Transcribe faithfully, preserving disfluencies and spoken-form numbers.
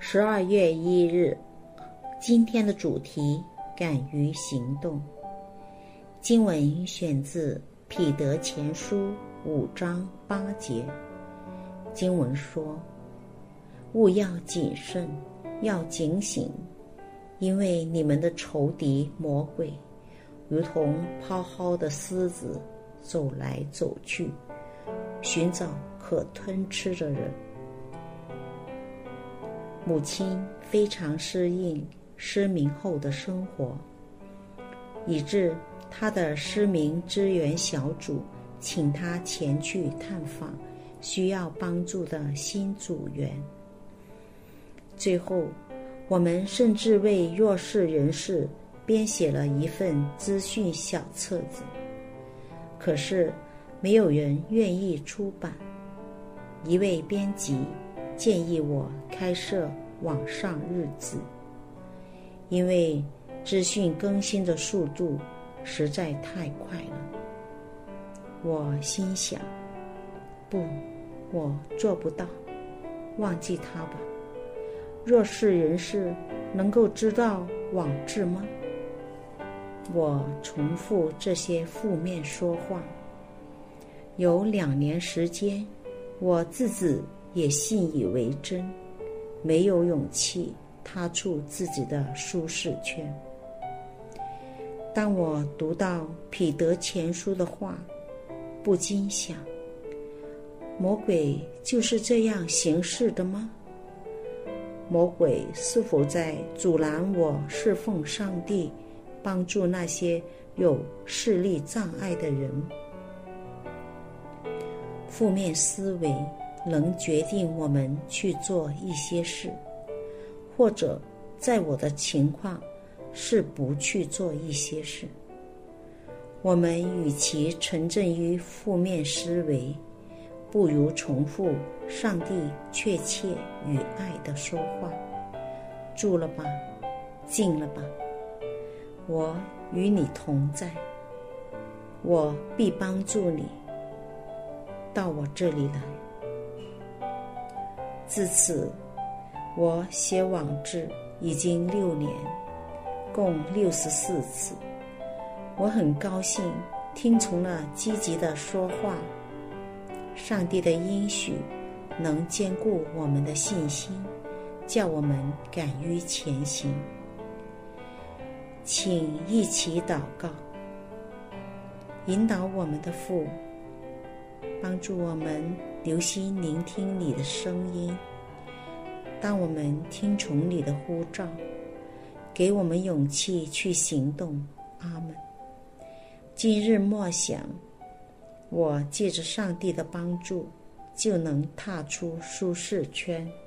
十二月一日，今天的主题：敢于行动。经文选自彼得前书五章八节。经文说：务要谨慎，要警醒，因为你们的仇敌魔鬼，如同咆哮的狮子，走来走去，寻找可吞吃的人。母亲非常适应失明后的生活，以致她的失明支援小组请她前去探访需要帮助的新组员。最后，我们甚至为弱势人士编写了一份资讯小册子，可是没有人愿意出版。一位编辑建议我开设网上日志，因为资讯更新的速度实在太快了。我心想，不，我做不到，忘记它吧。弱势人士能够知道网志吗？我重复这些负面说话。有两年时间，我自己也信以为真，没有勇气踏出自己的舒适圈。当我读到彼得前书的话，不禁想，魔鬼就是这样行事的吗？魔鬼是否在阻拦我侍奉上帝，帮助那些有视力障碍的人？负面思维能决定我们去做一些事，或者在我的情况是不去做一些事。我们与其沉浸于负面思维，不如重复上帝确切与爱的说话。住了吧，静了吧，我与你同在，我必帮助你，到我这里来。自此，我写网志已经六年，共六十四次。我很高兴听从了积极的说话。上帝的应许能坚固我们的信心，叫我们敢于前行。请一起祷告。引导我们的父，帮助我们留心聆听你的声音。当我们听从你的呼召，给我们勇气去行动。阿们。今日默想，我借着上帝的帮助，就能踏出舒适圈。